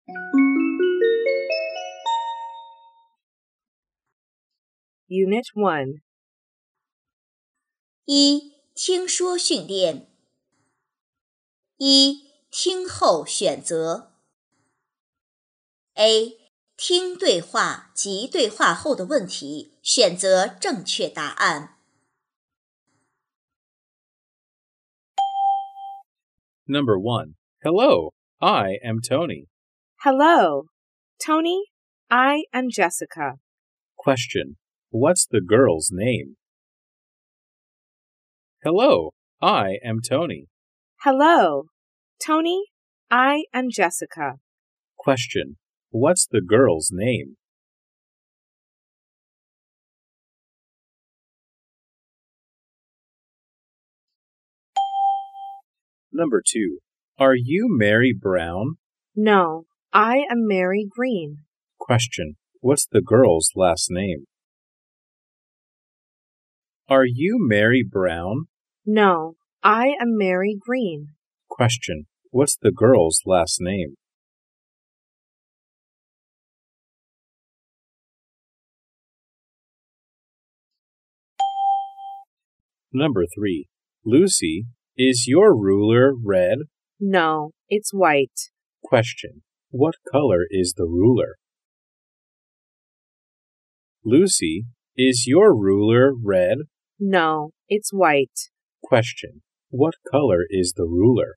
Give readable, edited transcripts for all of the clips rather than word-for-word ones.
Unit 1. 一、听说训练。一、听后选择。A. 听对话及对话后的问题，选择正确答案。 Number 1. Hello, I am Tony. Hello, Tony. I am Jessica. Question. What's the girl's name? Hello, I am Tony. Hello, Tony. I am Jessica. Question. What's the girl's name? Number 2. Are you Mary Brown? No, I am Mary Green. Question. What's the girl's last name? Are you Mary Brown? No, I am Mary Green. Question. What's the girl's last name? Number 3. Lucy, is your ruler red? No, it's white. Question. What color is the ruler? Lucy, is your ruler red? No, it's white. Question. What color is the ruler?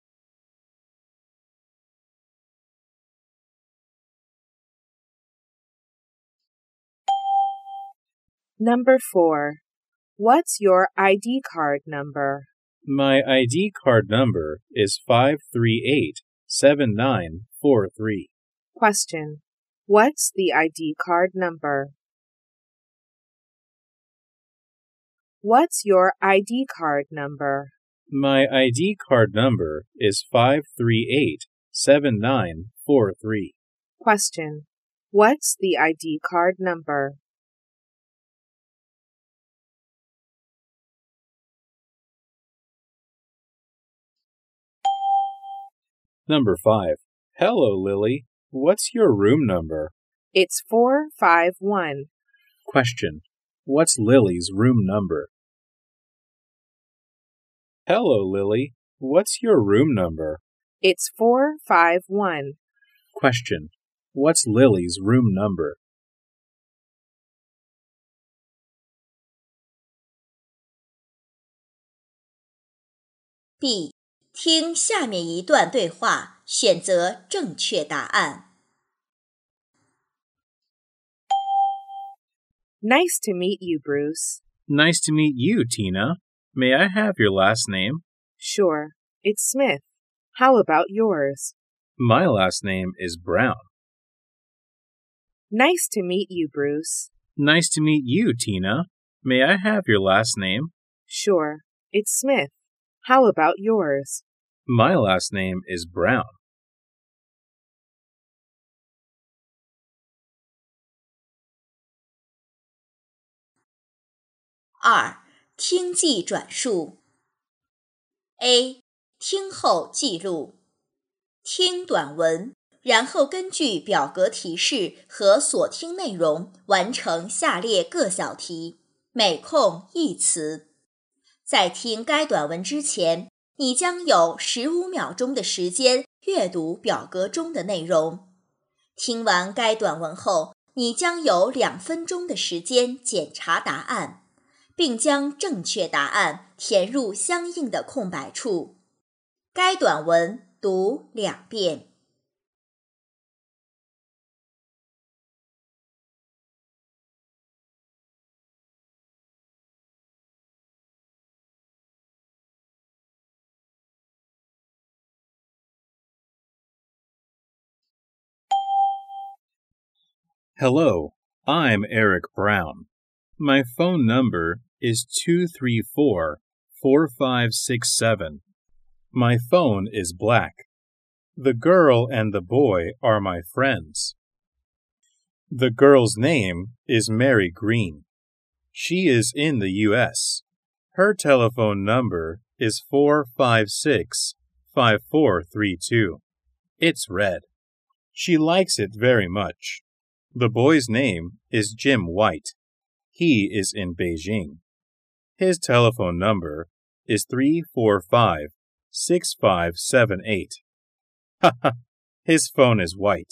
Number 4. What's your ID card number? My ID card number is 5387943. Question. What's the ID card number? What's your ID card number? My ID card number is 5387943. Question. What's the ID card number? Number 5. Hello, Lily. What's your room number? It's 451. Question. What's Lily's room number? Hello, Lily. What's your room number? It's 451. Question. What's Lily's room number? B. 听下面一段对话，选择正确答案。 Nice to meet you, Bruce. Nice to meet you, Tina. May I have your last name? Sure, it's Smith. How about yours? My last name is Brown. Nice to meet you, Bruce. Nice to meet you, Tina. May I have your last name? Sure, it's Smith. How about yours? My last name is Brown. 2. 听记转述。A. 听后记录。听短文，然后根据表格提示和所听内容完成下列各小题，每空1词。在听该短文之前，你将有15秒钟的时间阅读表格中的内容。听完该短文后，你将有2分钟的时间检查答案，并将正确答案填入相应的空白处。该短文读2遍。 Hello, I'm Eric Brown. My phone number is 234-4567. My phone is black. The girl and the boy are my friends. The girl's name is Mary Green. She is in the U.S. Her telephone number is 456-5432. It's red. She likes it very much. The boy's name is Jim White. He is in Beijing. His telephone number is 345-6578. Haha, his phone is white.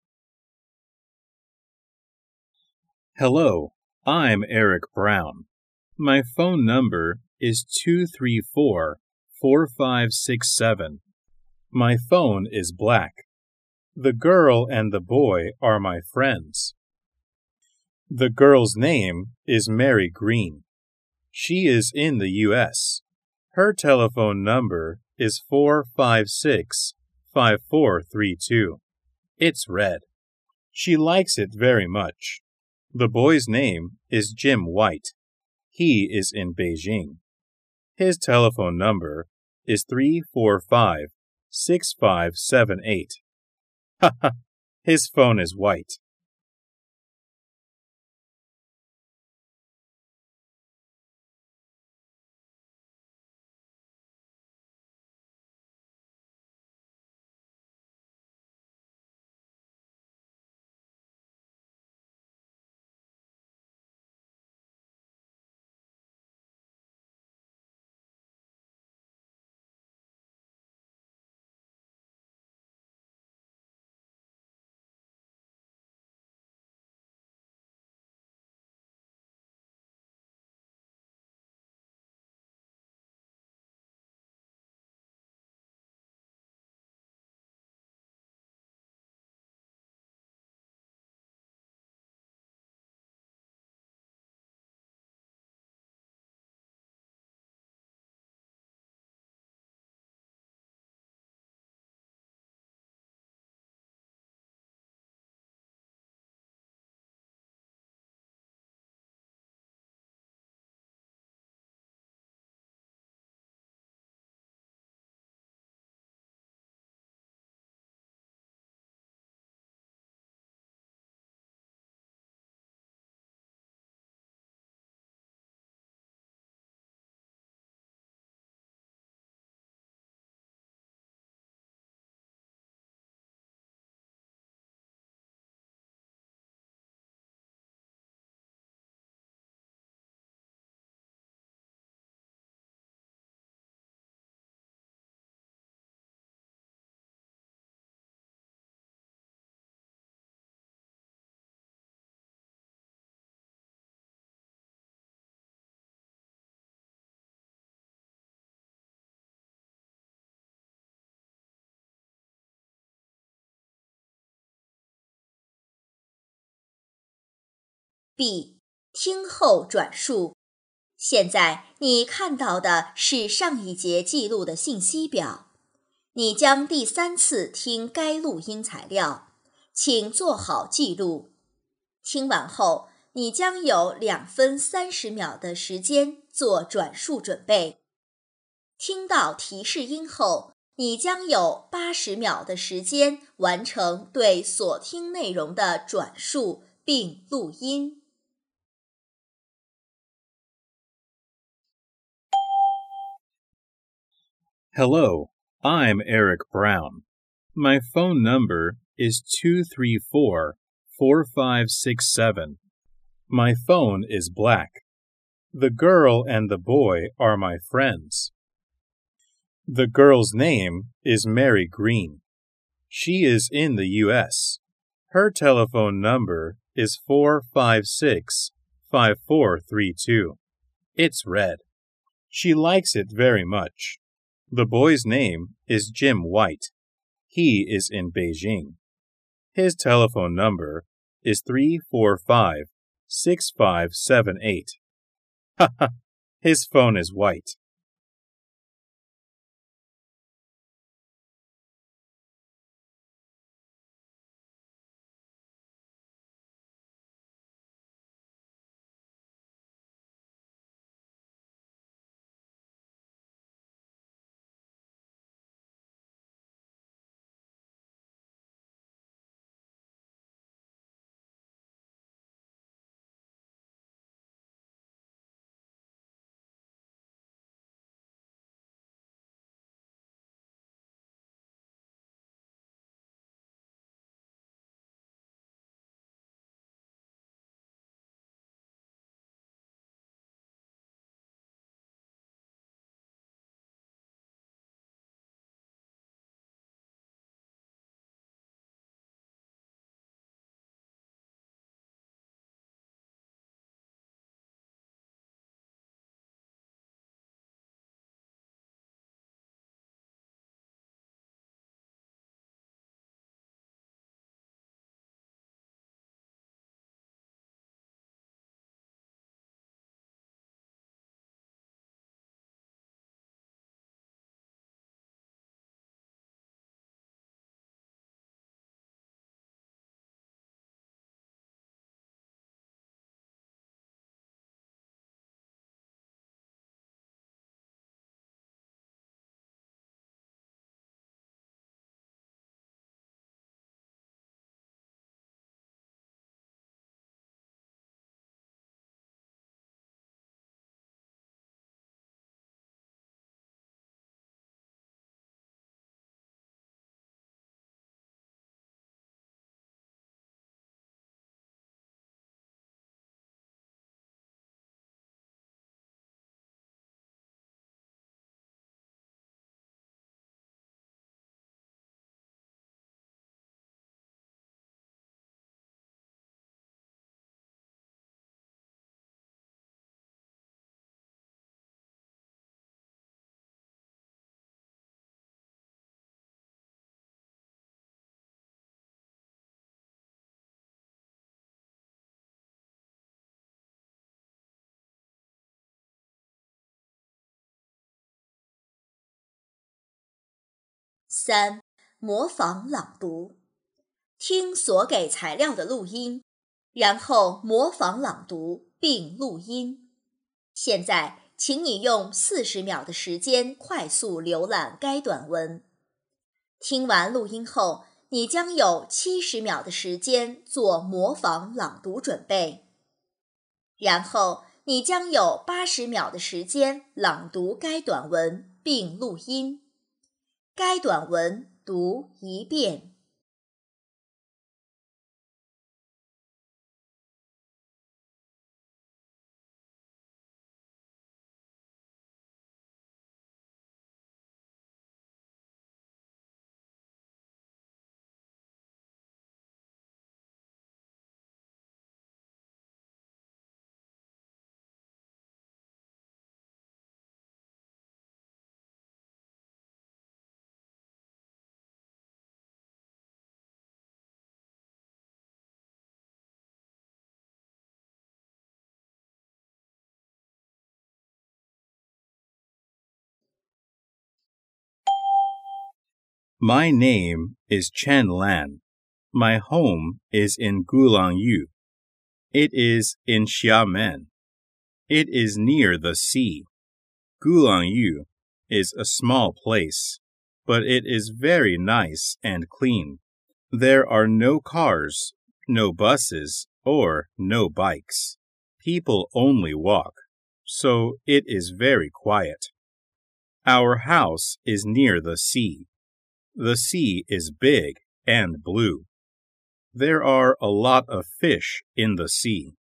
Hello, I'm Eric Brown. My phone number is 234-4567. My phone is black. The girl and the boy are my friends. The girl's name is Mary Green. She is in the U.S. Her telephone number is 456-5432. It's red. She likes it very much. The boy's name is Jim White. He is in Beijing. His telephone number is 345-6578. Haha, his phone is white. B. 听后转述。现在你看到的是上一节记录的信息表。你将第3次听该录音材料，请做好记录。听完后，你将有2分30秒的时间做转述准备。听到提示音后，你将有80秒的时间完成对所听内容的转述并录音。 Hello, I'm Eric Brown. My phone number is 234-4567. My phone is black. The girl and the boy are my friends. The girl's name is Mary Green. She is in the U.S. Her telephone number is 456-5432. It's red. She likes it very much. The boy's name is Jim White. He is in Beijing. His telephone number is 345-6578. Haha, his phone is white. 3. 模仿朗读。听所给材料的录音，然后模仿朗读并录音。现在，请你用40秒的时间快速浏览该短文。听完录音后，你将有70秒的时间做模仿朗读准备。然后，你将有80秒的时间朗读该短文并录音。该短文读一遍。 My name is Chen Lan. My home is in Gulangyu. It is in Xiamen. It is near the sea. Gulangyu is a small place, but it is very nice and clean. There are no cars, no buses, or no bikes. People only walk, so it is very quiet. Our house is near the sea. The sea is big and blue. There are a lot of fish in the sea.